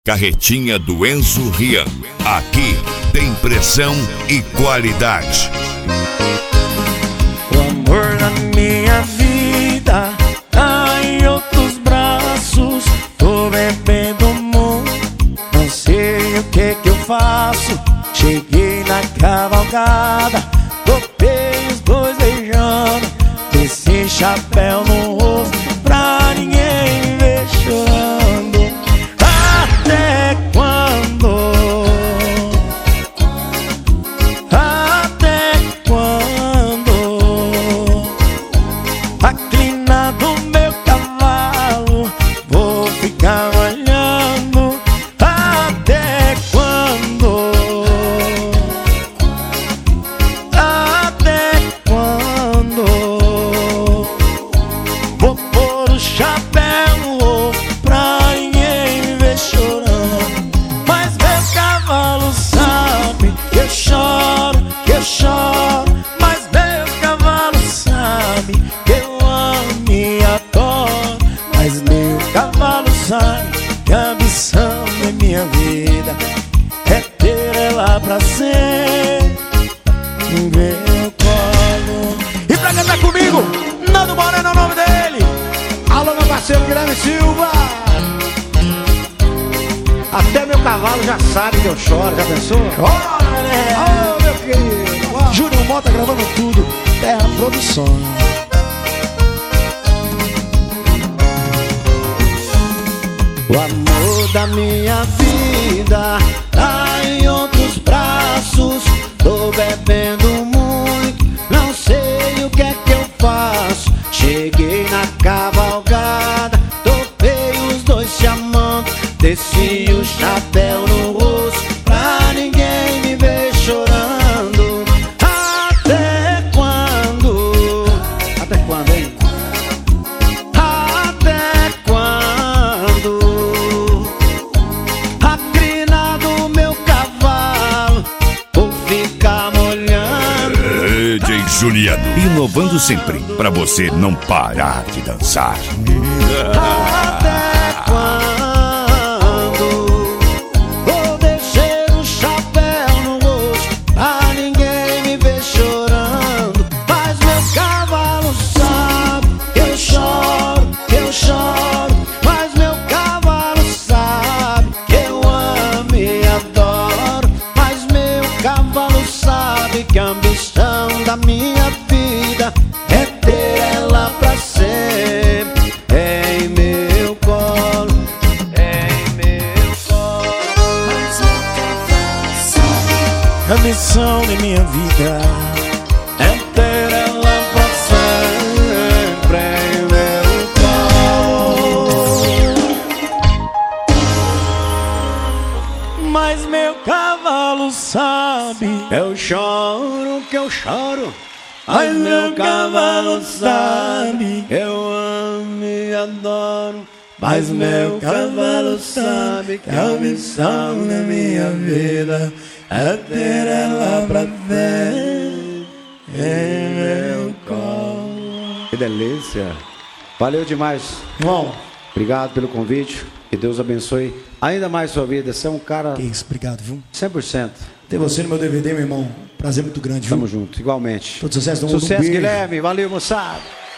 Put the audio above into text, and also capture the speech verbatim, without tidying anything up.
Carretinha do Enzo Rian. Aqui tem pressão e qualidade. O amor da minha vida tá em outros braços. Tô bebendo muito, não sei o que que eu faço. Cheguei na cavalgada, topei os dois beijando, desci chapéu no rosto pra ninguém ver chorando. Até quando? Até quando? A crina do meu cavalo vou ficar olhando. Até quando? Até quando? Vou pôr o chapéu no rosto pra ninguém me ver chorando. Mas meu cavalo sabe que eu choro, que eu choro. Mas meu cavalo sabe que eu amo e adoro. Mas meu cavalo sabe que a ambição da minha vida é ter ela pra sempre no meu colo. E pra cantar comigo, Nando Moreno é o nome dele. Alô, meu parceiro Guilherme Silva. Até meu cavalo já sabe que eu choro, já pensou? Chora, né? Oh, meu querido. Uau. Júnior Mota gravando tudo, Terra Produções. O amor da minha vida tá em outros braços. Tô bebendo muito, não sei o que é que eu faço. Cheguei na cavalgada, topei os dois se amando, desci o chapéu no rosto pra ninguém me ver chorando. Até quando? Até quando, hein? Até quando? A crina do meu cavalo vou ficar molhando. D J Juliano, inovando sempre pra você não parar de dançar. Até quando vou descer o chapéu no rosto pra ninguém me ver chorando? Mas meu cavalo sabe que eu choro, que eu choro. Mas meu cavalo sabe que eu amo e adoro. Mas meu cavalo sabe que a ambição da minha vida é ter ela pra sempre em meu colo, em meu colo. Mas meu cavalo sabe a missão da minha vida é ter ela pra sempre em meu colo. Mas meu cavalo sabe que eu choro, que eu choro. Mas meu cavalo sabe que eu amo e adoro. Mas meu cavalo sabe que a missão da minha vida é ter ela pra ver em meu colo. Que delícia. Valeu demais. Irmão, Obrigado pelo convite. Que Deus abençoe ainda mais sua vida. Você é um cara que isso, obrigado, viu? cem por cento. Ter você no meu D V D, meu irmão, prazer muito grande, viu? Tamo junto, igualmente. Todo sucesso do mundo. Sucesso, Um beijo. Guilherme. Valeu, moçada.